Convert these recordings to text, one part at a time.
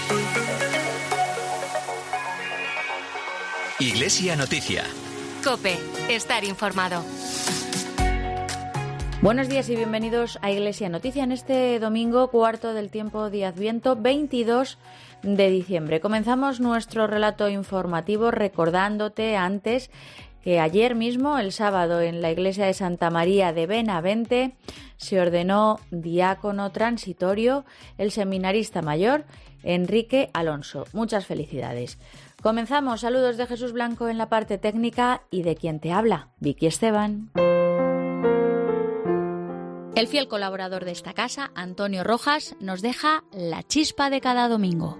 Iglesia Noticia. COPE. Estar informado. Buenos días y bienvenidos a Iglesia Noticia en este domingo, cuarto del tiempo de Adviento, 22 de diciembre. Comenzamos nuestro relato informativo recordándote antes que ayer mismo, el sábado, en la iglesia de Santa María de Benavente, se ordenó diácono transitorio el seminarista mayor Enrique Alonso. Muchas felicidades. Comenzamos. Saludos de Jesús Blanco en la parte técnica y de quien te habla, Vicky Esteban. El fiel colaborador de esta casa, Antonio Rojas, nos deja la chispa de cada domingo.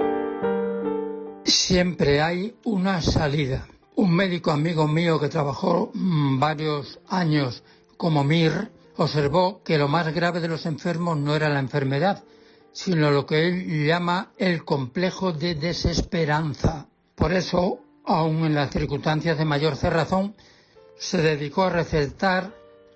Siempre hay una salida. Un médico amigo mío que trabajó varios años como MIR observó que lo más grave de los enfermos no era la enfermedad, sino lo que él llama el complejo de desesperanza. Por eso, aun en las circunstancias de mayor cerrazón, se dedicó a recetar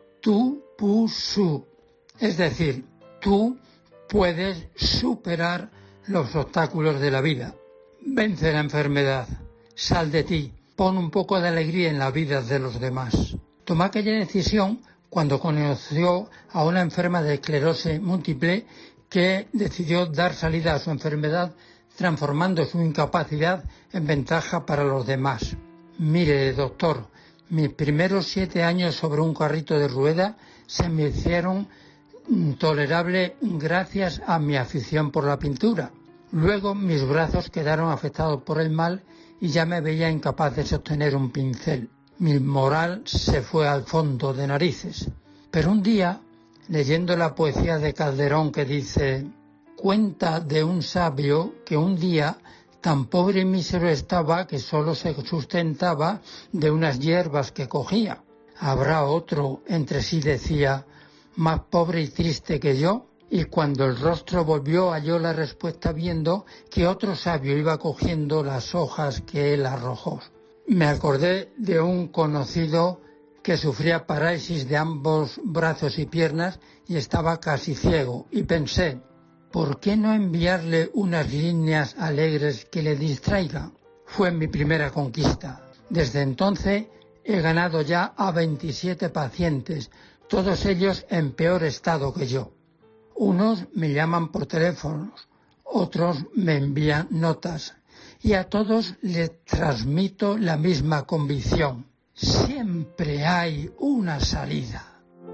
tu pu su, es decir, tú puedes superar los obstáculos de la vida. Vence la enfermedad, sal de ti, pon un poco de alegría en la vida de los demás. Tomó aquella decisión cuando conoció a una enferma de esclerosis múltiple que decidió dar salida a su enfermedad transformando su incapacidad en ventaja para los demás. Mire, doctor, mis primeros 7 años sobre un carrito de rueda se me hicieron tolerables gracias a mi afición por la pintura. Luego mis brazos quedaron afectados por el mal y ya me veía incapaz de sostener un pincel. Mi moral se fue al fondo de narices. Pero un día, leyendo la poesía de Calderón que dice: cuenta de un sabio que un día tan pobre y mísero estaba que solo se sustentaba de unas hierbas que cogía. Habrá otro, entre sí decía, más pobre y triste que yo. Y cuando el rostro volvió halló la respuesta viendo que otro sabio iba cogiendo las hojas que él arrojó. Me acordé de un conocido que sufría parálisis de ambos brazos y piernas y estaba casi ciego, y pensé, ¿por qué no enviarle unas líneas alegres que le distraigan? Fue mi primera conquista. Desde entonces he ganado ya a 27 pacientes, todos ellos en peor estado que yo. Unos me llaman por teléfono, otros me envían notas y a todos les transmito la misma convicción. Siempre hay una salida.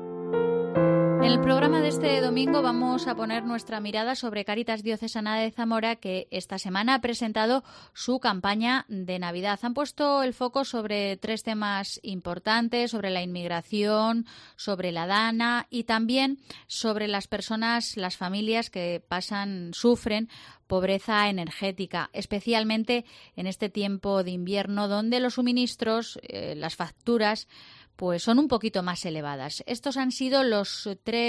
En el programa de este domingo vamos a poner nuestra mirada sobre Cáritas Diocesana de Zamora, que esta semana ha presentado su campaña de Navidad. Han puesto el foco sobre 3 temas importantes, sobre la inmigración, sobre la Dana y también sobre las personas, las familias que sufren pobreza energética, especialmente en este tiempo de invierno donde los suministros, las facturas, pues son un poquito más elevadas. Estos han sido los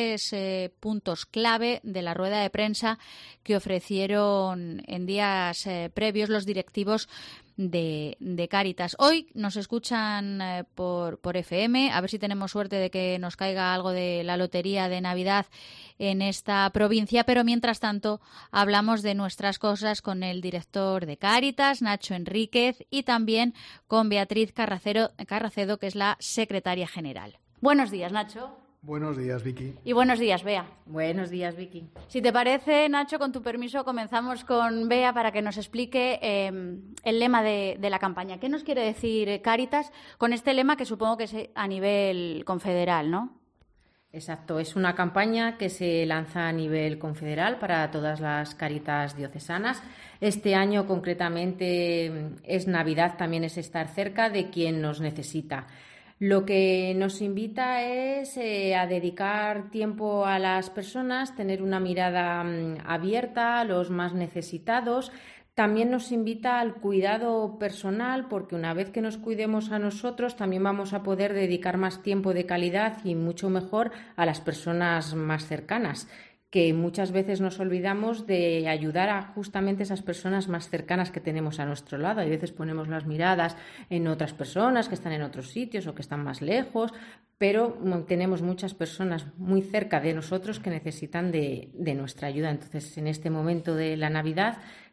3 puntos clave de la rueda de prensa que ofrecieron en días previos los directivos de Cáritas. Hoy nos escuchan por FM, a ver si tenemos suerte de que nos caiga algo de la lotería de Navidad en esta provincia, pero mientras tanto hablamos de nuestras cosas con el director de Cáritas, Nacho Enríquez, y también con Beatriz Carracedo, que es la secretaria general. Buenos días, Nacho. Buenos días, Vicky. Y buenos días, Bea. Buenos días, Vicky. Si te parece, Nacho, con tu permiso, comenzamos con Bea para que nos explique el lema de la campaña. ¿Qué nos quiere decir Cáritas con este lema que supongo que es a nivel confederal, ¿no? Exacto, es una campaña que se lanza a nivel confederal para todas las Cáritas diocesanas. Este año concretamente es Navidad, también es estar cerca de quien nos necesita. Lo que nos invita es a dedicar tiempo a las personas, tener una mirada abierta a los más necesitados. También nos invita al cuidado personal, porque una vez que nos cuidemos a nosotros, también vamos a poder dedicar más tiempo de calidad y mucho mejor a las personas más cercanas, que muchas veces nos olvidamos de ayudar a justamente esas personas más cercanas que tenemos a nuestro lado. A veces ponemos las miradas en otras personas que están en otros sitios o que están más lejos, pero tenemos muchas personas muy cerca de nosotros que necesitan de nuestra ayuda. Entonces, en este momento de la Navidad,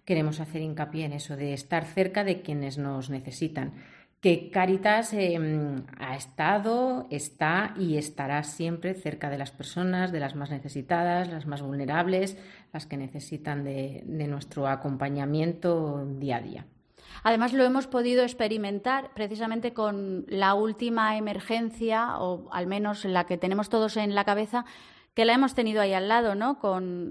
queremos hacer hincapié en eso, de estar cerca de quienes nos necesitan. Que Cáritas ha estado, está y estará siempre cerca de las personas, de las más necesitadas, las más vulnerables, las que necesitan de nuestro acompañamiento día a día. Además, lo hemos podido experimentar precisamente con la última emergencia, o al menos la que tenemos todos en la cabeza, que la hemos tenido ahí al lado, ¿no?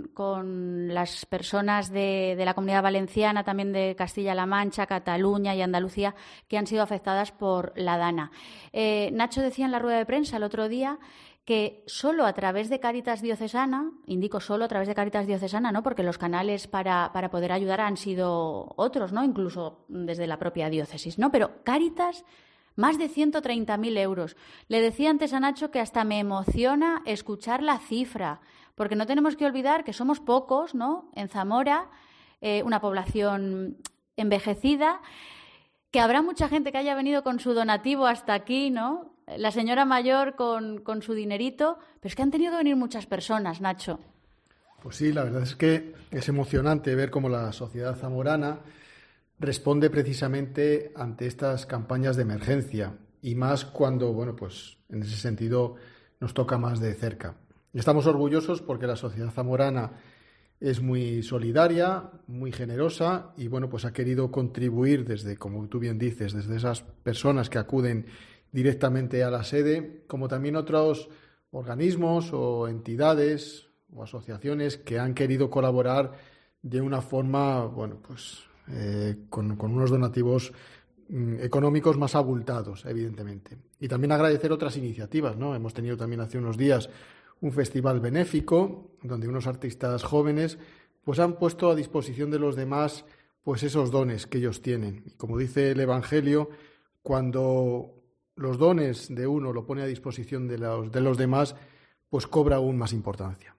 Con las personas de la Comunidad Valenciana, también de Castilla-La Mancha, Cataluña y Andalucía, que han sido afectadas por la Dana. Nacho decía en la rueda de prensa el otro día que solo a través de Cáritas Diocesana, indico solo a través de Cáritas Diocesana, ¿no? Porque los canales para poder ayudar han sido otros, ¿no? Incluso desde la propia diócesis, ¿no? Pero Cáritas, más de 130.000 euros. Le decía antes a Nacho que hasta me emociona escuchar la cifra, porque no tenemos que olvidar que somos pocos, ¿no? En Zamora, una población envejecida, que habrá mucha gente que haya venido con su donativo hasta aquí, ¿no? La señora mayor con su dinerito, pero es que han tenido que venir muchas personas, Nacho. Pues sí, la verdad es que es emocionante ver cómo la sociedad zamorana responde precisamente ante estas campañas de emergencia, y más cuando, bueno, pues en ese sentido nos toca más de cerca. Estamos orgullosos porque la sociedad zamorana es muy solidaria, muy generosa y, bueno, pues ha querido contribuir desde, como tú bien dices, desde esas personas que acuden directamente a la sede, como también otros organismos o entidades o asociaciones que han querido colaborar de una forma, bueno, pues con unos donativos económicos más abultados, evidentemente. Y también agradecer otras iniciativas, ¿no? Hemos tenido también hace unos días un festival benéfico donde unos artistas jóvenes pues han puesto a disposición de los demás pues esos dones que ellos tienen. Y como dice el Evangelio, cuando los dones de uno lo pone a disposición de los demás, pues cobra aún más importancia.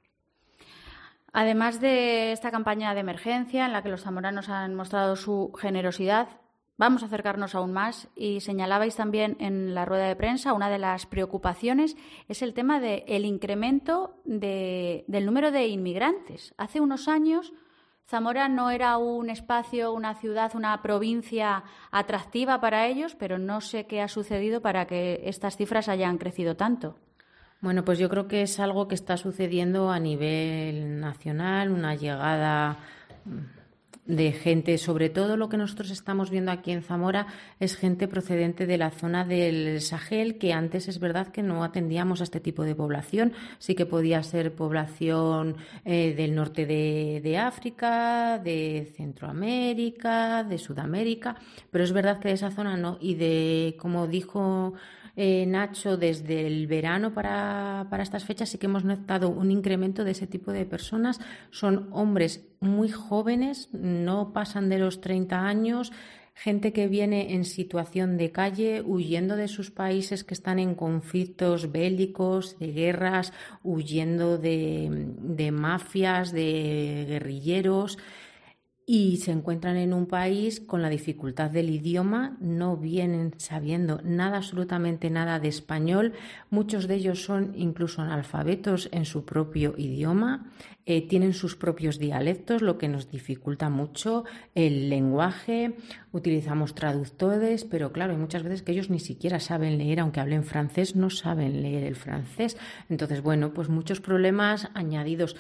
Además de esta campaña de emergencia en la que los zamoranos han mostrado su generosidad, vamos a acercarnos aún más y señalabais también en la rueda de prensa una de las preocupaciones es el tema del incremento del número de inmigrantes. Hace unos años Zamora no era un espacio, una ciudad, una provincia atractiva para ellos, pero no sé qué ha sucedido para que estas cifras hayan crecido tanto. Bueno, pues yo creo que es algo que está sucediendo a nivel nacional, una llegada de gente, sobre todo lo que nosotros estamos viendo aquí en Zamora es gente procedente de la zona del Sahel, que antes es verdad que no atendíamos a este tipo de población, sí que podía ser población del norte de África, de Centroamérica, de Sudamérica, pero es verdad que de esa zona no, y de, como dijo Nacho, desde el verano para estas fechas sí que hemos notado un incremento de ese tipo de personas. Son hombres muy jóvenes, no pasan de los 30 años, gente que viene en situación de calle, huyendo de sus países que están en conflictos bélicos, de guerras, huyendo de mafias, de guerrilleros. Y se encuentran en un país con la dificultad del idioma, no vienen sabiendo nada, absolutamente nada de español. Muchos de ellos son incluso analfabetos en su propio idioma, tienen sus propios dialectos, lo que nos dificulta mucho el lenguaje. Utilizamos traductores, pero claro, hay muchas veces que ellos ni siquiera saben leer, aunque hablen francés, no saben leer el francés. Entonces, bueno, pues muchos problemas añadidos.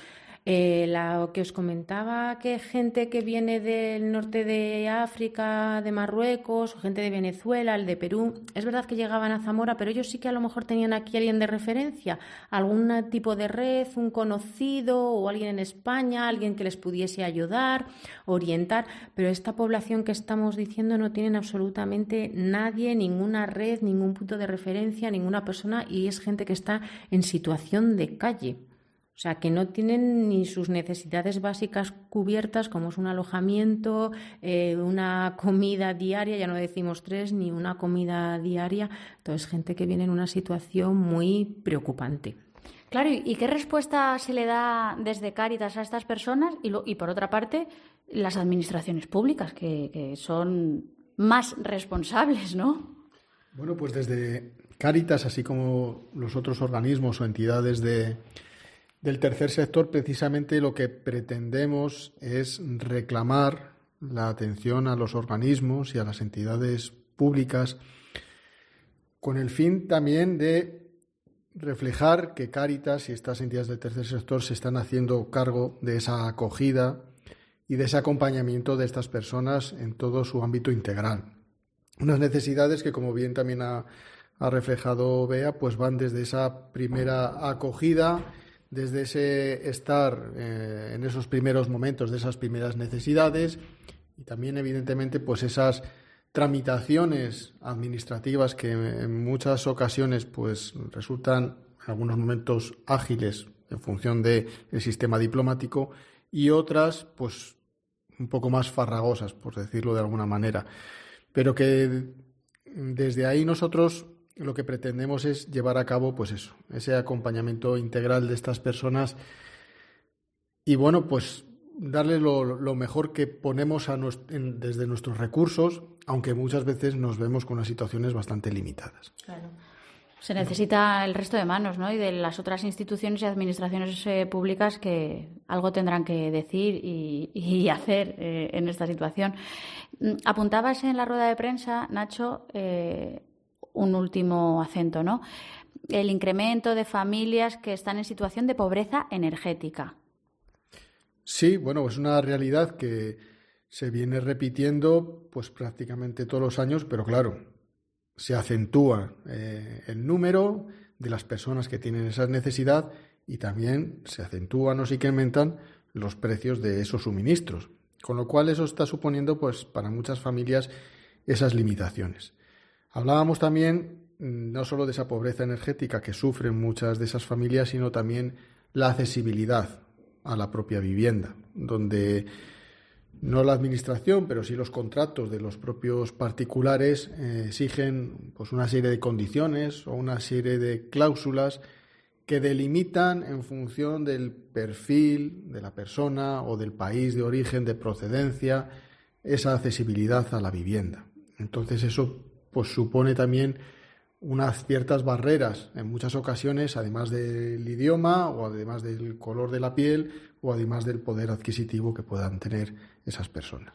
Lo que os comentaba, que gente que viene del norte de África, de Marruecos, o gente de Venezuela, el de Perú, es verdad que llegaban a Zamora, pero ellos sí que a lo mejor tenían aquí alguien de referencia, algún tipo de red, un conocido o alguien en España, alguien que les pudiese ayudar, orientar, pero esta población que estamos diciendo no tienen absolutamente nadie, ninguna red, ningún punto de referencia, ninguna persona, y es gente que está en situación de calle. O sea, que no tienen ni sus necesidades básicas cubiertas, como es un alojamiento, una comida diaria, ya no decimos 3, ni una comida diaria. Entonces, gente que viene en una situación muy preocupante. Claro, ¿y qué respuesta se le da desde Cáritas a estas personas? Y por otra parte, las administraciones públicas, que son más responsables, ¿no? Bueno, pues desde Cáritas, así como los otros organismos o entidades del tercer sector, precisamente lo que pretendemos es reclamar la atención a los organismos y a las entidades públicas, con el fin también de reflejar que Cáritas y estas entidades del tercer sector se están haciendo cargo de esa acogida y de ese acompañamiento de estas personas en todo su ámbito integral. Unas necesidades que, como bien también ha reflejado Bea, pues van desde esa primera acogida, desde ese estar en esos primeros momentos de esas primeras necesidades, y también, evidentemente, pues esas tramitaciones administrativas que en muchas ocasiones pues resultan en algunos momentos ágiles en función del sistema diplomático, y otras pues un poco más farragosas, por decirlo de alguna manera, pero que desde ahí nosotros lo que pretendemos es llevar a cabo pues eso, ese acompañamiento integral de estas personas y bueno, pues darle lo mejor que ponemos desde nuestros recursos, aunque muchas veces nos vemos con unas situaciones bastante limitadas. Claro. Se necesita el resto de manos, ¿no? Y de las otras instituciones y administraciones públicas que algo tendrán que decir y hacer en esta situación. Apuntabas en la rueda de prensa, Nacho, un último acento, ¿no? El incremento de familias que están en situación de pobreza energética. Sí, bueno, es una realidad que se viene repitiendo pues prácticamente todos los años, pero claro, se acentúa el número de las personas que tienen esa necesidad y también se acentúan o se incrementan los precios de esos suministros, con lo cual eso está suponiendo pues para muchas familias esas limitaciones. Hablábamos también no solo de esa pobreza energética que sufren muchas de esas familias, sino también la accesibilidad a la propia vivienda, donde no la administración, pero sí los contratos de los propios particulares exigen pues una serie de condiciones o una serie de cláusulas que delimitan en función del perfil de la persona o del país de origen, de procedencia, esa accesibilidad a la vivienda. Entonces eso pues supone también unas ciertas barreras en muchas ocasiones, además del idioma o además del color de la piel o además del poder adquisitivo que puedan tener esas personas.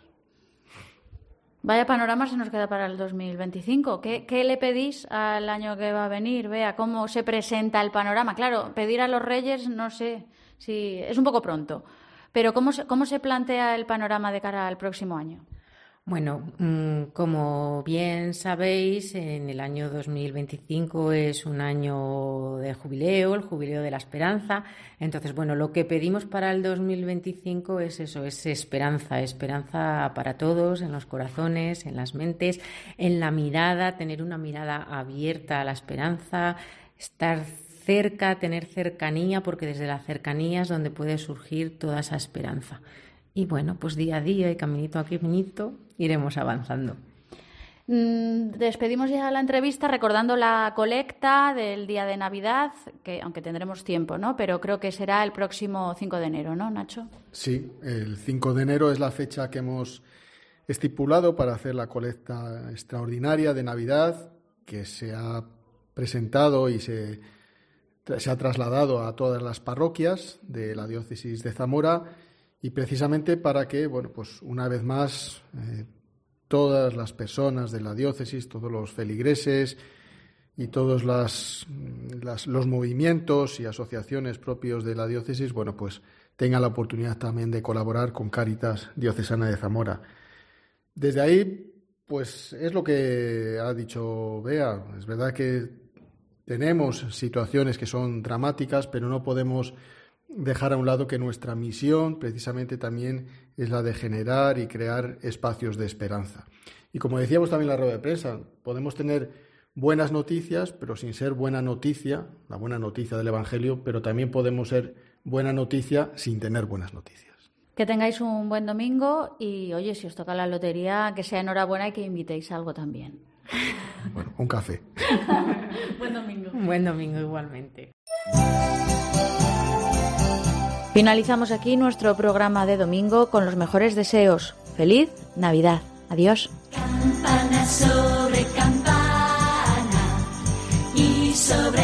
Vaya panorama se nos queda para el 2025. ¿Qué le pedís al año que va a venir? Vea cómo se presenta el panorama. Claro, pedir a los Reyes no sé si es un poco pronto, pero ¿cómo se plantea el panorama de cara al próximo año? Bueno, como bien sabéis, en el año 2025 es un año de jubileo, el jubileo de la esperanza. Entonces, bueno, lo que pedimos para el 2025 es eso, es esperanza para todos, en los corazones, en las mentes, en la mirada, tener una mirada abierta a la esperanza, estar cerca, tener cercanía, porque desde la cercanía es donde puede surgir toda esa esperanza. Y bueno, pues día a día y caminito a caminito iremos avanzando. Despedimos ya la entrevista recordando la colecta del día de Navidad, que aunque tendremos tiempo, ¿no? Pero creo que será el próximo 5 de enero, ¿no, Nacho? Sí, el 5 de enero es la fecha que hemos estipulado para hacer la colecta extraordinaria de Navidad, que se ha presentado y se ha trasladado a todas las parroquias de la diócesis de Zamora. Y precisamente para que, bueno, pues una vez más, todas las personas de la diócesis, todos los feligreses y todos los movimientos y asociaciones propios de la diócesis, bueno, pues tengan la oportunidad también de colaborar con Cáritas Diocesana de Zamora. Desde ahí, pues es lo que ha dicho Bea. Es verdad que tenemos situaciones que son dramáticas, pero no podemos dejar a un lado que nuestra misión precisamente también es la de generar y crear espacios de esperanza. Y como decíamos también en la rueda de prensa, podemos tener buenas noticias, pero sin ser buena noticia, la buena noticia del Evangelio, pero también podemos ser buena noticia sin tener buenas noticias. Que tengáis un buen domingo y, oye, si os toca la lotería, que sea enhorabuena y que invitéis algo también. Bueno, un café. Buen domingo. Buen domingo igualmente. Finalizamos aquí nuestro programa de domingo con los mejores deseos. ¡Feliz Navidad! Adiós. Campana sobre campana y sobre